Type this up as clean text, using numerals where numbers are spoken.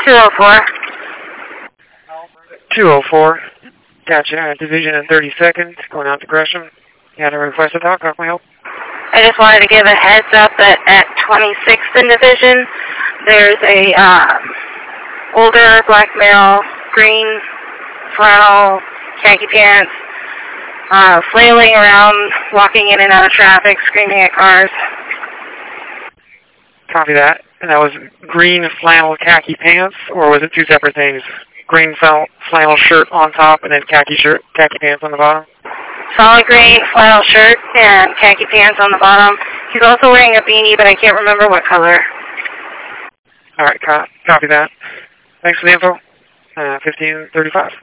204. 204. Gotcha. Division in 30 seconds. Going out to Gresham. You had a request to talk. How can we help? I just wanted to give a heads up that at 26th in Division, there's a older black male, green flannel, khaki pants, flailing around, walking in and out of traffic, screaming at cars. Copy that. And that was green flannel khaki pants, or was it two separate things? Green flannel shirt on top and then khaki pants on the bottom? Solid green flannel shirt and khaki pants on the bottom. He's also wearing a beanie, but I can't remember what color. All right, copy that. Thanks for the info. 1535.